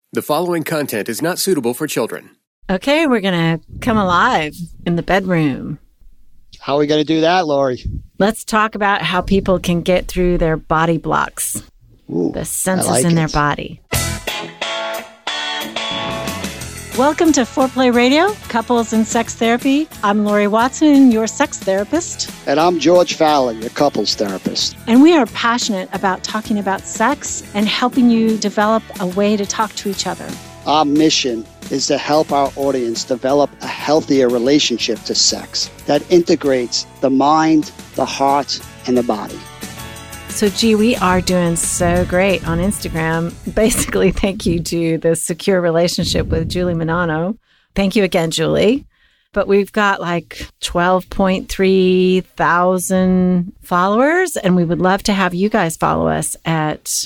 The following content is not suitable for children. Okay, we're going to come alive in the bedroom. How are we going to do that, Lori? Let's talk about how people can get through their body blocks, the senses in their body. Welcome to Foreplay Radio, Couples and Sex Therapy. I'm Lori Watson, your sex therapist. And I'm George Fallon, your couples therapist. And we are passionate about talking about sex and helping you develop a way to talk to each other. Our mission is to help our audience develop a healthier relationship to sex that integrates the mind, the heart, and the body. So, we are doing so great on Instagram. Basically, thank you to the Secure Relationship with Julie Manano. Thank you again, Julie. But we've got like 12.3 thousand followers, and we would love to have you guys follow us at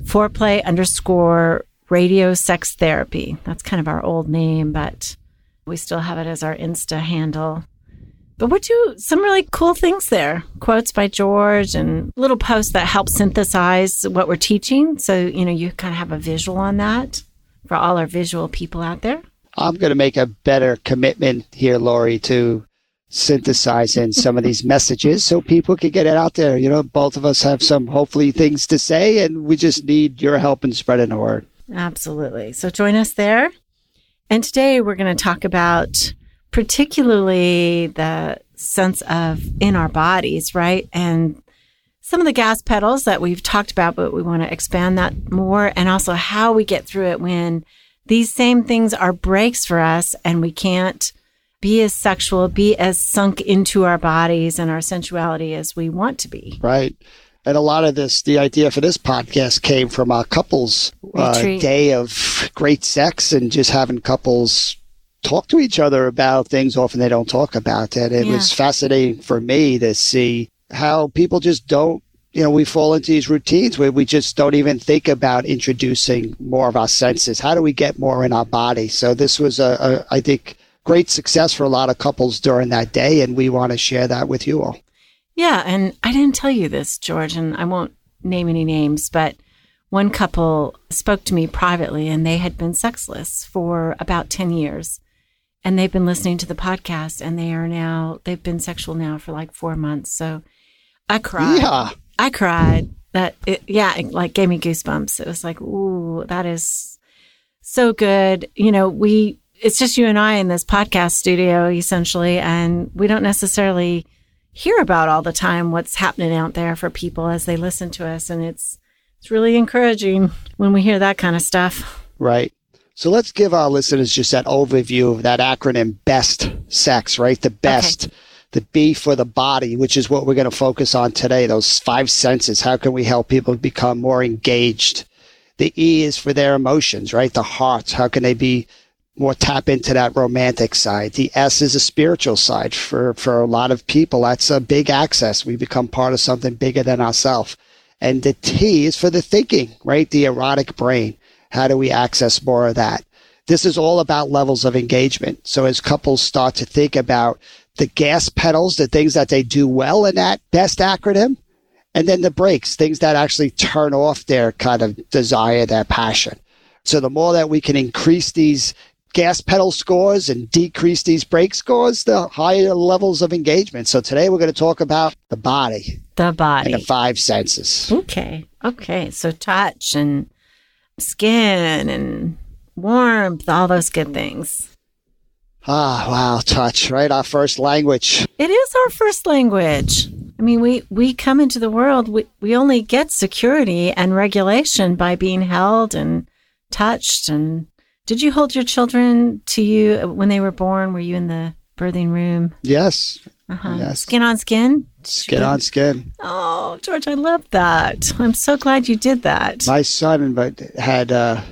Foreplay_Radio Sex Therapy. That's kind of our old name, but we still have it as our Insta handle. But we do some really cool things there. Quotes by George and little posts that help synthesize what we're teaching. So, you kind of have a visual on that for all our visual people out there. I'm going to make a better commitment here, Lori, to synthesize in some of these messages so people can get it out there. Both of us have some, hopefully, things to say, and we just need your help in spreading the word. Absolutely. So join us there. And today we're going to talk about particularly the sense of in our bodies, right? And some of the gas pedals that we've talked about, but we want to expand that more, and also how we get through it when these same things are brakes for us and we can't be as sexual, be as sunk into our bodies and our sensuality as we want to be. Right. And a lot of this, the idea for this podcast came from our couples day of great sex and just having couples talk to each other about things often they don't talk about. And it was fascinating for me to see how people just don't, we fall into these routines where we just don't even think about introducing more of our senses. How do we get more in our body? So this was, I think, great success for a lot of couples during that day. And we want to share that with you all. Yeah. And I didn't tell you this, George, and I won't name any names, but one couple spoke to me privately and they had been sexless for about 10 years. And they've been listening to the podcast, and they've been sexual now for like 4 months. So I cried. Yeah. I cried. It gave me goosebumps. It was like, ooh, that is so good. It's just you and I in this podcast studio, essentially, and we don't necessarily hear about all the time what's happening out there for people as they listen to us. And it's really encouraging when we hear that kind of stuff. Right. So let's give our listeners just that overview of that acronym BEST sex, right? The BEST, the B for the body, which is what we're going to focus on today, those 5 senses. How can we help people become more engaged? The E is for their emotions, right? The heart, how can they be more tap into that romantic side? The S is a spiritual side. For a lot of people, that's a big access. We become part of something bigger than ourselves. And the T is for the thinking, right? The erotic brain. How do we access more of that? This is all about levels of engagement. So as couples start to think about the gas pedals, the things that they do well in that BEST acronym, and then the brakes, things that actually turn off their kind of desire, their passion. So the more that we can increase these gas pedal scores and decrease these brake scores, the higher levels of engagement. So today we're going to talk about the body. The body. And the 5 senses. Okay. So touch and skin and warmth, all those good things. Ah, wow, touch, right? Our first language. It is our first language. I mean, we come into the world, we only get security and regulation by being held and touched. And did you hold your children to you when they were born? Were you in the birthing room? Yes. Yes. Skin on skin? Skin on skin. Oh, George, I love that. I'm so glad you did that. My son had,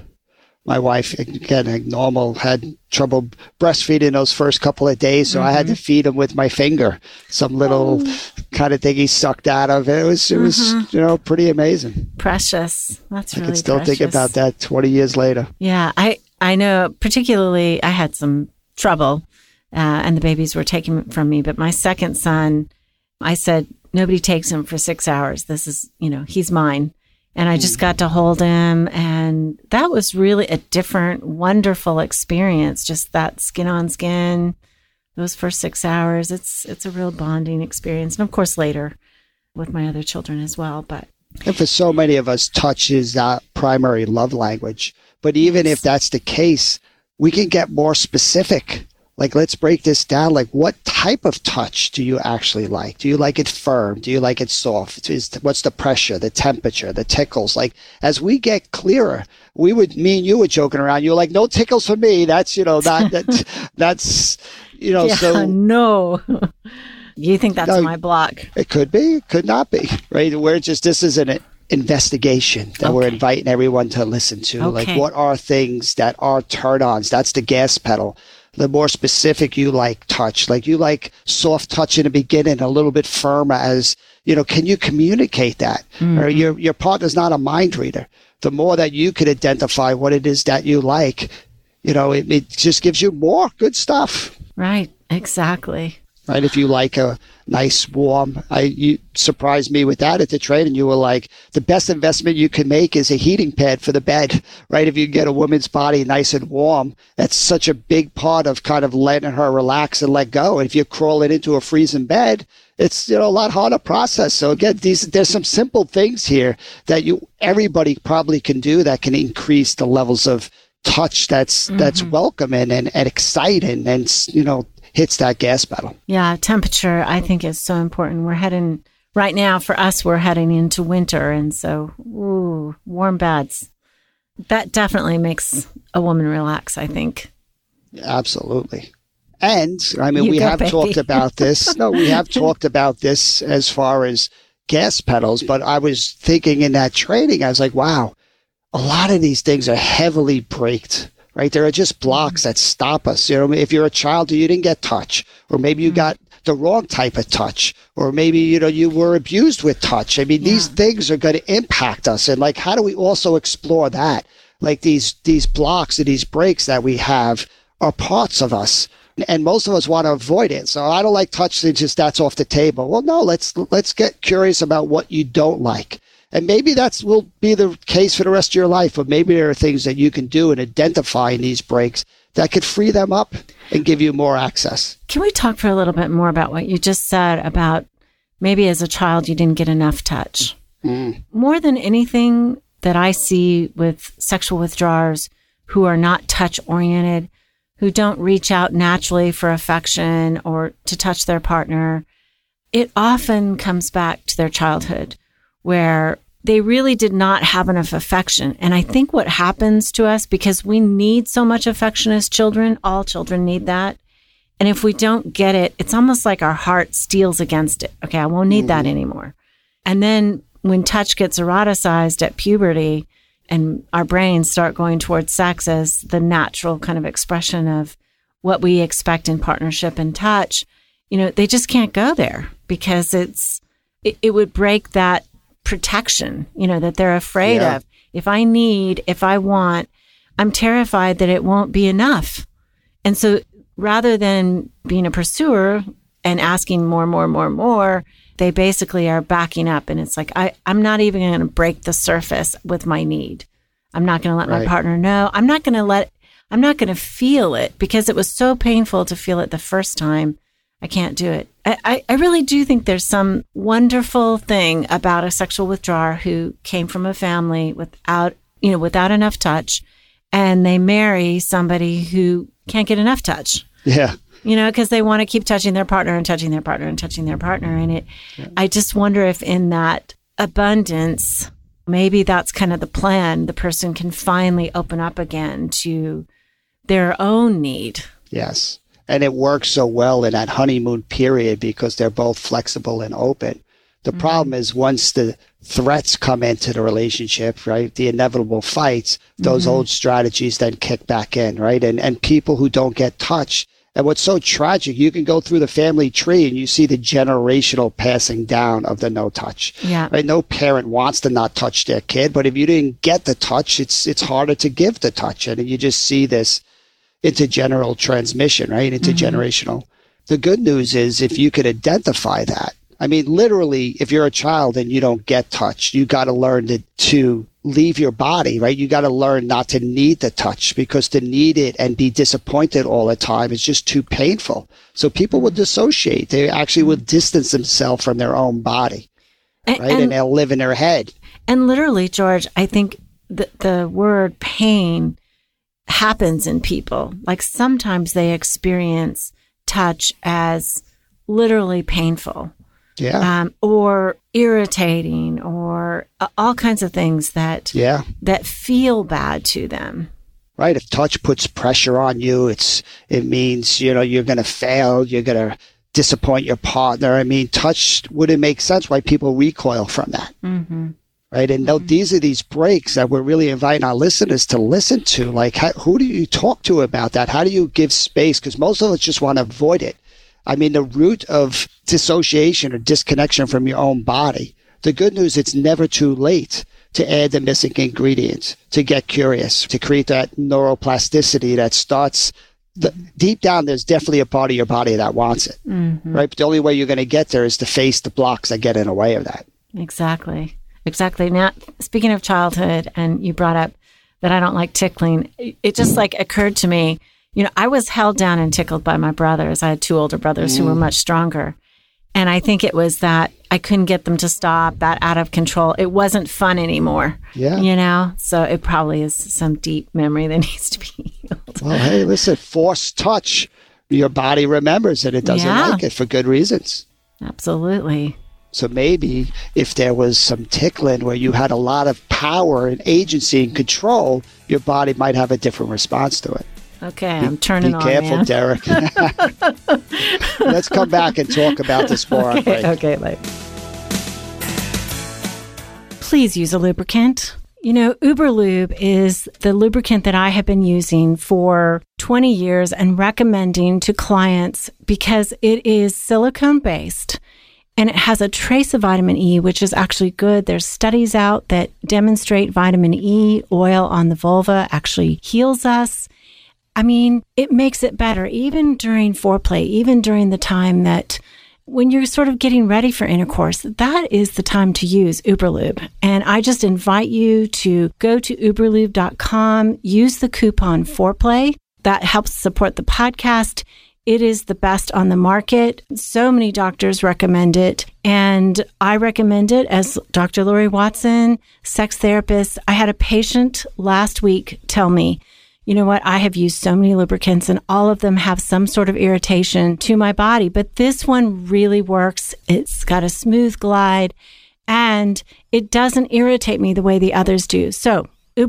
my wife, again, like normal, had trouble breastfeeding those first couple of days, so I had to feed him with my finger, some little kind of thing he sucked out of. It was pretty amazing. Precious. That's really precious. I can still think about that 20 years later. Yeah, I know, particularly, I had some trouble. And the babies were taken from me. But my second son, I said, nobody takes him for 6 hours. This is, he's mine. And I just got to hold him. And that was really a different, wonderful experience. Just that skin on skin, those first 6 hours. It's a real bonding experience. And of course, later with my other children as well. And for so many of us, touch is our primary love language. But even if that's the case, we can get more specific. Like, let's break this down. Like, what type of touch do you actually like? Do you like it firm? Do you like it soft? What's the pressure, the temperature, the tickles? Like, as we get clearer, me and you were joking around. You were like, no tickles for me. That's, that's, Yeah, so. No. You think that's my block? It could be, it could not be, right? This is an investigation that we're inviting everyone to listen to. Like, what are things that are turn-ons? That's the gas pedal. The more specific you like touch, like you like soft touch in the beginning, a little bit firmer as, can you communicate that? Or your partner's not a mind reader. The more that you could identify what it is that you like, it just gives you more good stuff. Right. Exactly. Right. If you like a nice warm, you surprised me with that at the training. You were like, the best investment you can make is a heating pad for the bed, right? If you get a woman's body nice and warm, that's such a big part of kind of letting her relax and let go. And if you're crawling into a freezing bed, it's a lot harder to process. So again, there's some simple things here that everybody probably can do that can increase the levels of touch that's welcoming and exciting and hits that gas pedal. Yeah, temperature, I think, is so important. Right now, for us, we're heading into winter. And so, warm beds. That definitely makes a woman relax, I think. Absolutely. And, we have talked about this. No, we have talked about this as far as gas pedals. But I was thinking in that training, I was like, wow, a lot of these things are heavily braked. Right? There are just blocks that stop us. If you're a child, you didn't get touch, or maybe you got the wrong type of touch, or maybe, you were abused with touch. These things are going to impact us. And like, how do we also explore that? Like these blocks and these breaks that we have are parts of us. And most of us want to avoid it. So I don't like touch, so that's off the table. Well, no, let's get curious about what you don't like. And maybe will be the case for the rest of your life, but maybe there are things that you can do in identifying these breaks that could free them up and give you more access. Can we talk for a little bit more about what you just said about maybe as a child you didn't get enough touch? More than anything that I see with sexual withdrawers who are not touch-oriented, who don't reach out naturally for affection or to touch their partner, it often comes back to their childhood, where they really did not have enough affection. And I think what happens to us, because we need so much affection as children, all children need that. And if we don't get it, it's almost like our heart steels against it. Okay, I won't need that anymore. And then when touch gets eroticized at puberty and our brains start going towards sex as the natural kind of expression of what we expect in partnership and touch, they just can't go there because it would break that protection, that they're afraid of. If I want, I'm terrified that it won't be enough. And so rather than being a pursuer and asking more, they basically are backing up. And it's like, I'm not even going to break the surface with my need. I'm not going to let my partner know. I'm not going to feel it because it was so painful to feel it the first time. I can't do it. I really do think there's some wonderful thing about a sexual withdrawer who came from a family without enough touch, and they marry somebody who can't get enough touch. Yeah. Because they want to keep touching their partner and touching their partner and touching their partner. And I just wonder if in that abundance, maybe that's kind of the plan. The person can finally open up again to their own need. Yes. And it works so well in that honeymoon period because they're both flexible and open. The problem is once the threats come into the relationship, right, the inevitable fights, those old strategies then kick back in, right? And people who don't get touched. And what's so tragic, you can go through the family tree and you see the generational passing down of the no touch. Yeah. Right? No parent wants to not touch their kid, but if you didn't get the touch, it's harder to give the touch. And you just see this intergeneral transmission, right? Intergenerational. The good news is if you could identify that, I mean, literally, if you're a child and you don't get touched, you got to learn to leave your body, right? You got to learn not to need the touch, because to need it and be disappointed all the time is just too painful. So people will dissociate. They actually will distance themselves from their own body, right? And they'll live in their head. And literally, George, I think the word pain happens in people. Like sometimes they experience touch as literally painful. Yeah. Or irritating, or all kinds of things that feel bad to them. Right. If touch puts pressure on you, it means, you're going to fail. You're going to disappoint your partner. I mean, touch wouldn't make sense why people recoil from that. Mm-hmm. Right. And these are these breaks that we're really inviting our listeners to listen to. Like, who do you talk to about that? How do you give space? Because most of us just want to avoid it. I mean, the root of dissociation or disconnection from your own body, the good news, it's never too late to add the missing ingredients, to get curious, to create that neuroplasticity that starts deep down. There's definitely a part of your body that wants it, right? But the only way you're going to get there is to face the blocks that get in the way of that. Exactly. Now, speaking of childhood, and you brought up that I don't like tickling, it just occurred to me, I was held down and tickled by my brothers. I had 2 older brothers who were much stronger. And I think it was that I couldn't get them to stop, that out of control. It wasn't fun anymore. Yeah. So it probably is some deep memory that needs to be healed. Well, hey, listen, forced touch, your body remembers it. It doesn't like it for good reasons. Absolutely. So maybe if there was some tickling where you had a lot of power and agency and control, your body might have a different response to it. Okay, I'm turning on, Be careful, man. Derek. Let's come back and talk about this more on break. Okay, Please use a lubricant. Uberlube is the lubricant that I have been using for 20 years and recommending to clients because it is silicone-based and it has a trace of vitamin E, which is actually good. There's studies out that demonstrate vitamin E oil on the vulva actually heals us. I mean, it makes it better, even during foreplay, even during the time that when you're sort of getting ready for intercourse, that is the time to use Uberlube. And I just invite you to go to uberlube.com, use the coupon foreplay. That helps support the podcast. It is the best on the market. So many doctors recommend it. And I recommend it as Dr. Lori Watson, sex therapist. I had a patient last week tell me, you know what, I have used so many lubricants and all of them have some sort of irritation to my body, but this one really works. It's got a smooth glide and it doesn't irritate me the way the others do. So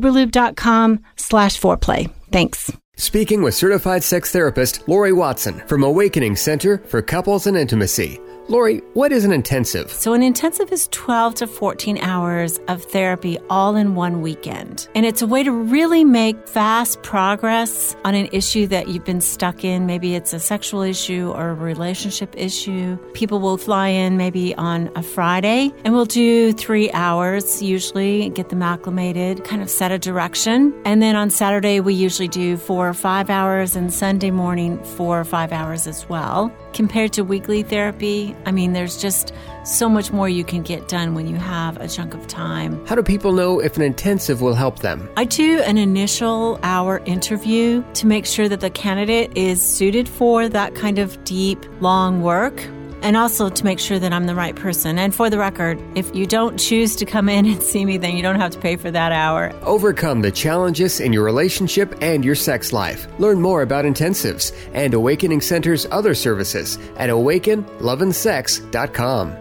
uberlube.com/foreplay. Thanks. Speaking with certified sex therapist Lori Watson from Awakening Center for Couples and Intimacy. Lori, what is an intensive? So an intensive is 12 to 14 hours of therapy all in one weekend. And it's a way to really make fast progress on an issue that you've been stuck in. Maybe it's a sexual issue or a relationship issue. People will fly in maybe on a Friday and we'll do 3 hours usually, get them acclimated, kind of set a direction. And then on Saturday, we usually do 4 or 5 hours and Sunday morning 4 or 5 hours as well. Compared to weekly therapy, I mean, there's just so much more you can get done when you have a chunk of time. How do people know if an intensive will help them? I do an initial hour interview to make sure that the candidate is suited for that kind of deep, long work. And also to make sure that I'm the right person. And for the record, if you don't choose to come in and see me, then you don't have to pay for that hour. Overcome the challenges in your relationship and your sex life. Learn more about intensives and Awakening Center's other services at awakenloveandsex.com.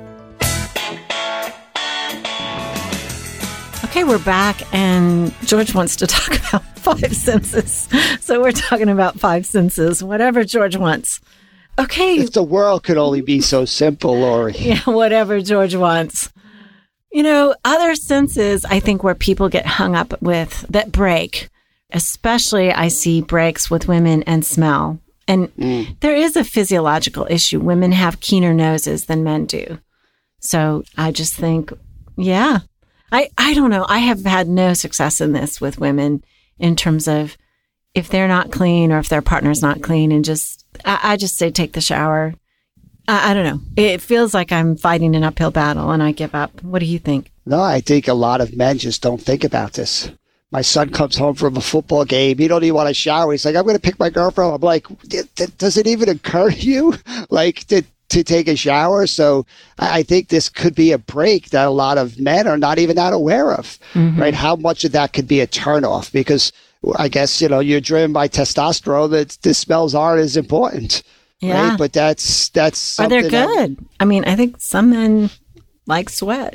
Okay, we're back, and George wants to talk about 5 senses. So we're talking about 5 senses, whatever George wants. Okay. If the world could only be so simple, Lori. Yeah, whatever George wants. Other senses, I think, where people get hung up with that break, especially I see breaks with women and smell. And there is a physiological issue. Women have keener noses than men do. So I just think, yeah, I don't know. I have had no success in this with women in terms of if they're not clean or if their partner's not clean, and I just say take the shower. I don't know. It feels like I'm fighting an uphill battle and I give up. What do you think? No, I think a lot of men just don't think about this. My son comes home from a football game. He don't even want to shower. He's like, I'm going to pick my girlfriend. I'm like, does it even occur to you, like, to take a shower? So I think this could be a break that a lot of men are not even that aware of, right? How much of that could be a turnoff? Because I guess, you're driven by testosterone, that the smells aren't as important. Yeah. Right? But that's something. Or they're good. I think some men like sweat,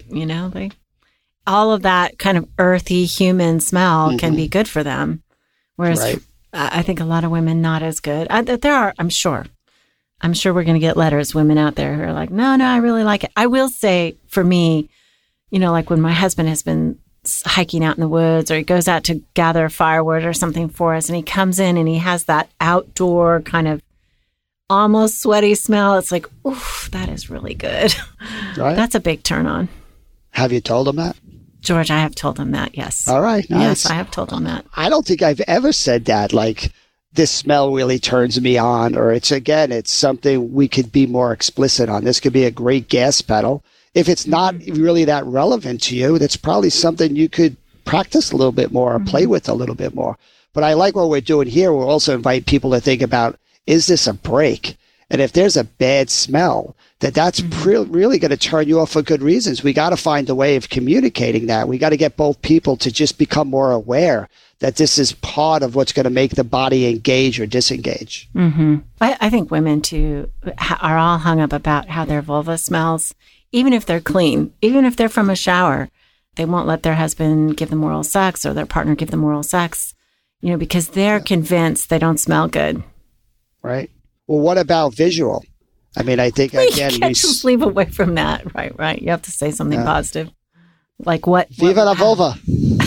all of that kind of earthy human smell can be good for them. Whereas I think a lot of women not as good. There are, I'm sure we're going to get letters, women out there who are like, no, I really like it. I will say for me, like when my husband has been hiking out in the woods or he goes out to gather firewood or something for us and he comes in and he has that outdoor kind of almost sweaty smell. It's like, oof, that is really good. Right. That's a big turn on. Have you told him that? George, I have told him that, yes. All right. Nice. Yes, I have told him that. I don't think I've ever said that, like, this smell really turns me on, or it's something we could be more explicit on. This could be a great gas pedal. If it's not really that relevant to you, that's probably something you could practice a little bit more or play with a little bit more. But I like what we're doing here. We'll also invite people to think about, is this a break? And if there's a bad smell, that's really going to turn you off for good reasons. We got to find a way of communicating that. We got to get both people to just become more aware that this is part of what's going to make the body engage or disengage. I think women, too, are all hung up about how their vulva smells, even if they're clean, even if they're from a shower. They won't let their husband give them oral sex or their partner give them oral sex, because they're convinced they don't smell good. Right. Well, what about visual? I think, again, you can't just leave away from that. Right. You have to say something positive. Like what? Viva la vulva.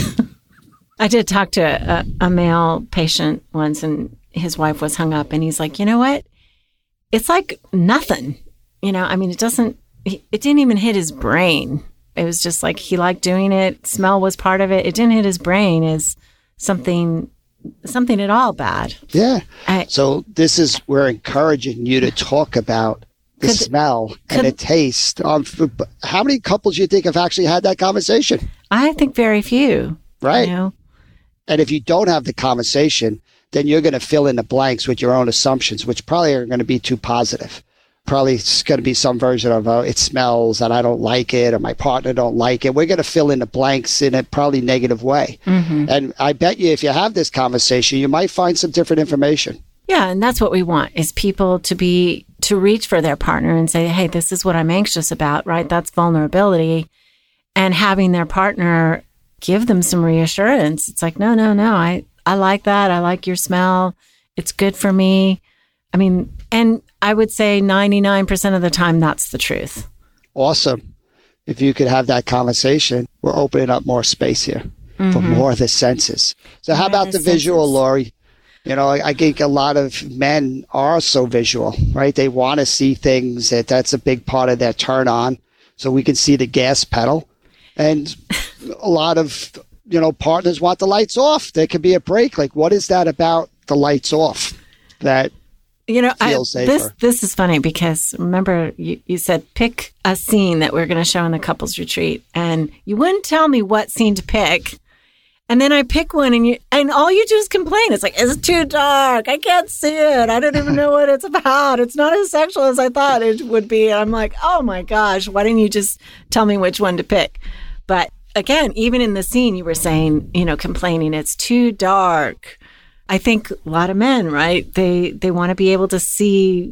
I did talk to a male patient once, and his wife was hung up, and he's like, you know what? It's like nothing. It didn't even hit his brain. It was just like he liked doing it. Smell was part of it. It didn't hit his brain as something at all bad. Yeah. So we're encouraging you to talk about the smell and the taste. How many couples do you think have actually had that conversation? I think very few. Right. And if you don't have the conversation, then you're going to fill in the blanks with your own assumptions, which probably are going to be too positive. Probably it's going to be some version of, it smells and I don't like it, or my partner don't like it. We're going to fill in the blanks in a probably negative way. And I bet you if you have this conversation, you might find some different information. Yeah, and that's what we want, is people to reach for their partner and say, hey, this is what I'm anxious about, right? That's vulnerability. And having their partner give them some reassurance. It's like, no, I like that. I like your smell. It's good for me. And I would say 99% of the time, that's the truth. Awesome. If you could have that conversation, we're opening up more space here for more of the senses. So how about the visual, Lori? I think a lot of men are so visual, right? They want to see things. That's a big part of their turn on. So we can see the gas pedal. And a lot of, partners want the lights off. There could be a break. Like, what is that about the lights off that feels safer? This is funny because remember you said pick a scene that we're going to show in the couples retreat, and you wouldn't tell me what scene to pick. And then I pick one, and all you do is complain. It's like, it's too dark. I can't see it. I don't even know what it's about. It's not as sexual as I thought it would be. And I'm like, oh my gosh, why didn't you just tell me which one to pick? But again, even in the scene, you were saying, complaining, it's too dark. I think a lot of men, right? They want to be able to see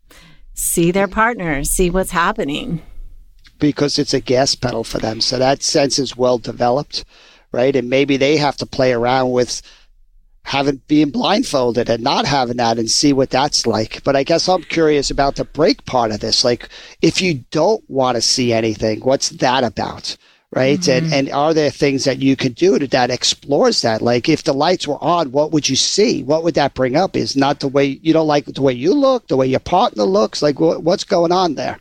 their partner, see what's happening. Because it's a gas pedal for them. So that sense is well developed. Right. And maybe they have to play around with being blindfolded and not having that and see what that's like. But I guess I'm curious about the break part of this. Like, if you don't want to see anything, what's that about? Right. And are there things that you can do that explores that? Like, if the lights were on, what would you see? What would that bring up? Is not the way you don't like the way you look, the way your partner looks? Like, what's going on there?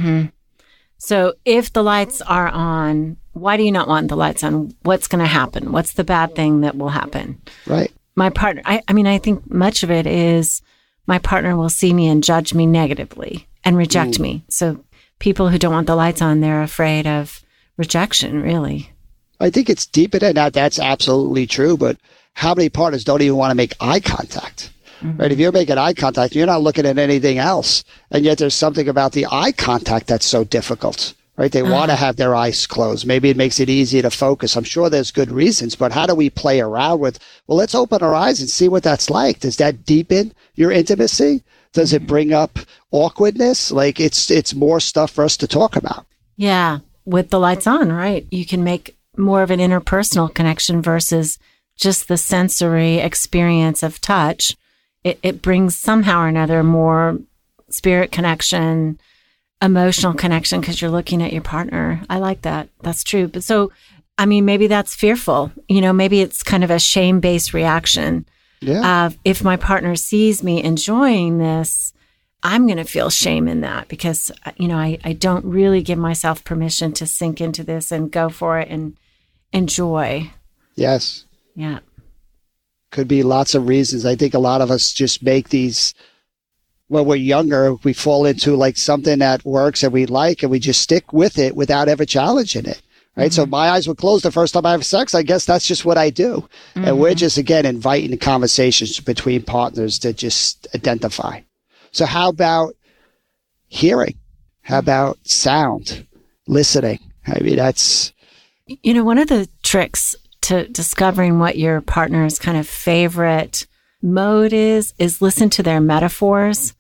So if the lights are on, why do you not want the lights on? What's going to happen? What's the bad thing that will happen? Right. My partner, I think much of it is my partner will see me and judge me negatively and reject me. So people who don't want the lights on, they're afraid of rejection, really. I think it's deeper than that. That's absolutely true. But how many partners don't even want to make eye contact? Right? If you're making eye contact, you're not looking at anything else. And yet there's something about the eye contact that's so difficult, right? They want to have their eyes closed. Maybe it makes it easier to focus. I'm sure there's good reasons, but how do we play around with, well, let's open our eyes and see what that's like. Does that deepen your intimacy? Does it bring up awkwardness? Like it's more stuff for us to talk about. Yeah. With the lights on, right? You can make more of an interpersonal connection versus just the sensory experience of touch. It brings somehow or another more spirit connection, emotional connection, because you're looking at your partner. I like that. That's true. But so, I mean, maybe that's fearful. Maybe it's kind of a shame-based reaction of if my partner sees me enjoying this, I'm going to feel shame in that because, I don't really give myself permission to sink into this and go for it and enjoy. Yes. Yeah. Could be lots of reasons. I think a lot of us just make these, when we're younger, we fall into like something that works and we like, and we just stick with it without ever challenging it. Right. So my eyes were closed the first time I have sex. I guess that's just what I do. And we're just, again, inviting conversations between partners to just identify. So how about hearing? How about sound, listening? I mean, that's... one of the tricks to discovering what your partner's kind of favorite mode is listen to their metaphors.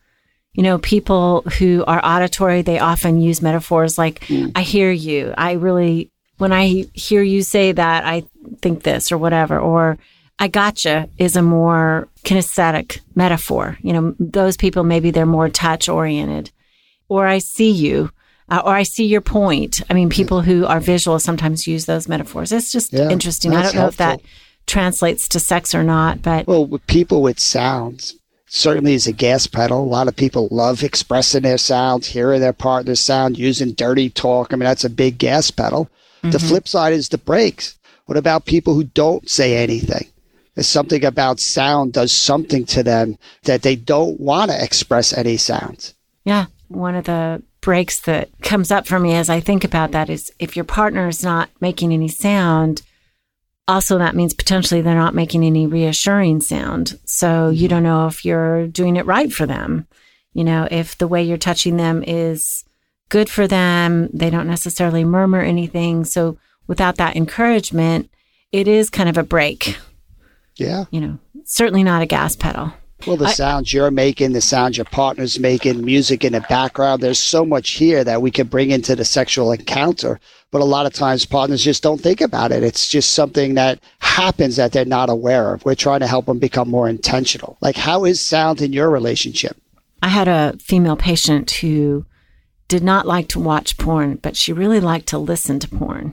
People who are auditory, they often use metaphors like, I hear you. When I hear you say that, I think this or whatever. Or I gotcha is a more kinesthetic metaphor. Those people, maybe they're more touch oriented. Or I see you. Or I see your point. I mean, people who are visual sometimes use those metaphors. It's just interesting. I don't know if that translates to sex or not, but... Well, with people with sounds, certainly is a gas pedal. A lot of people love expressing their sounds, hearing their partner's sound, using dirty talk. I mean, that's a big gas pedal. The flip side is the brakes. What about people who don't say anything? There's something about sound does something to them that they don't want to express any sounds. Yeah. One of the breaks that comes up for me as I think about that is if your partner is not making any sound, also that means potentially they're not making any reassuring sound. So you don't know if you're doing it right for them. If the way you're touching them is good for them, they don't necessarily murmur anything. So without that encouragement, it is kind of a break. Yeah. Certainly not a gas pedal. Well, the sounds you're making, the sounds your partner's making, music in the background, there's so much here that we can bring into the sexual encounter. But a lot of times partners just don't think about it. It's just something that happens that they're not aware of. We're trying to help them become more intentional. Like, how is sound in your relationship? I had a female patient who did not like to watch porn, but she really liked to listen to porn.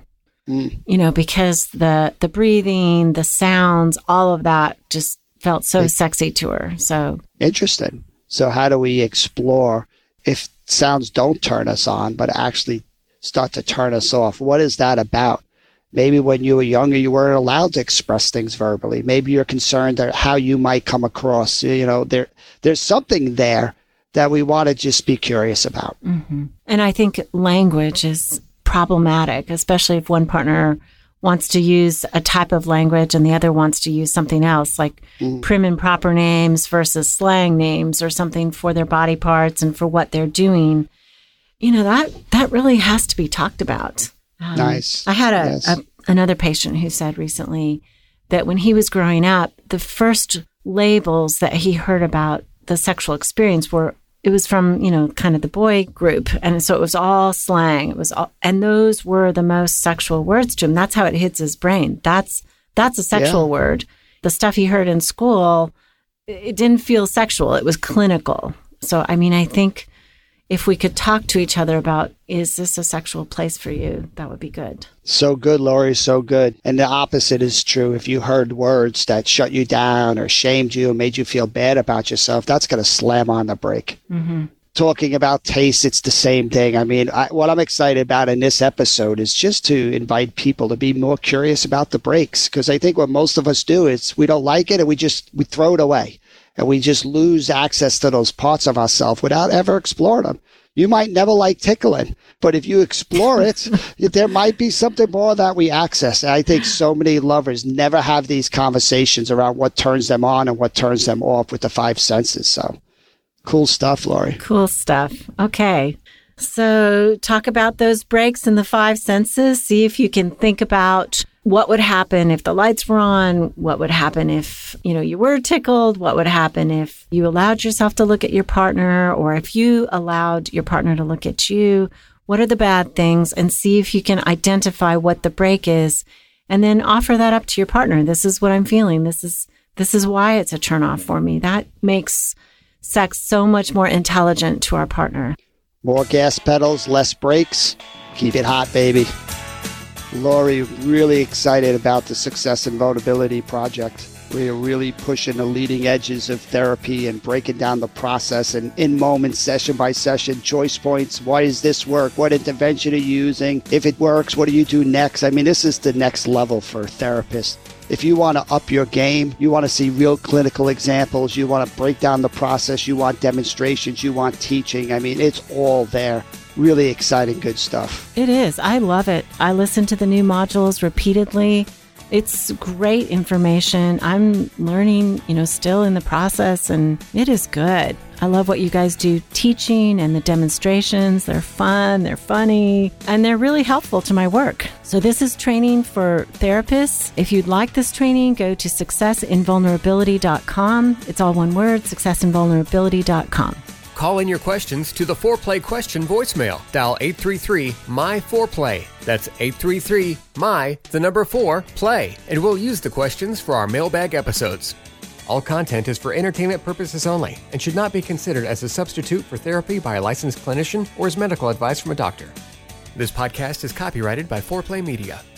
Because the breathing, the sounds, all of that just felt so sexy to her. So interesting. So how do we explore if sounds don't turn us on, but actually start to turn us off? What is that about? Maybe when you were younger, you weren't allowed to express things verbally. Maybe you're concerned that how you might come across. There's something there that we want to just be curious about. And I think language is problematic, especially if one partner wants to use a type of language and the other wants to use something else, like prim and proper names versus slang names or something for their body parts and for what they're doing. That really has to be talked about. Nice. I had another patient who said recently that when he was growing up, the first labels that he heard about the sexual experience it was from, kind of the boy group. And so it was all slang. And those were the most sexual words to him. That's how it hits his brain. That's a sexual word. The stuff he heard in school, it didn't feel sexual. It was clinical. So, I think if we could talk to each other about, is this a sexual place for you? That would be good. So good, Lori, so good. And the opposite is true. If you heard words that shut you down or shamed you or made you feel bad about yourself, that's going to slam on the brake. Talking about taste, it's the same thing. What I'm excited about in this episode is just to invite people to be more curious about the breaks, because I think what most of us do is we don't like it and we throw it away. And we just lose access to those parts of ourselves without ever exploring them. You might never like tickling, but if you explore it, there might be something more that we access. And I think so many lovers never have these conversations around what turns them on and what turns them off with the 5 senses. So cool stuff, Lori. Cool stuff. Okay. So talk about those breaks in the 5 senses. See if you can think about what would happen if the lights were on, what would happen if, you were tickled, what would happen if you allowed yourself to look at your partner, or if you allowed your partner to look at you. What are the bad things? And see if you can identify what the break is, and then offer that up to your partner. This is what I'm feeling. This is why it's a turnoff for me. That makes sex so much more intelligent to our partner. More gas pedals, less brakes. Keep it hot, baby. Lori, really excited about the Success and Vulnerability Project. We are really pushing the leading edges of therapy and breaking down the process and in moments, session by session, choice points. Why does this work? What intervention are you using? If it works, what do you do next? I mean, this is the next level for therapists. If you want to up your game, you want to see real clinical examples, you want to break down the process, you want demonstrations, you want teaching. I mean, it's all there. Really exciting, good stuff. It is. I love it. I listen to the new modules repeatedly. It's great information. I'm learning, still in the process, and it is good. I love what you guys do teaching and the demonstrations. They're fun, they're funny, and they're really helpful to my work. So this is training for therapists. If you'd like this training, go to successinvulnerability.com. It's all one word, successinvulnerability.com. Call in your questions to the Foreplay question voicemail. Dial 833-MY-4PLAY. That's 833-MY-4-PLAY. And we'll use the questions for our mailbag episodes. All content is for entertainment purposes only and should not be considered as a substitute for therapy by a licensed clinician or as medical advice from a doctor. This podcast is copyrighted by Foreplay Media.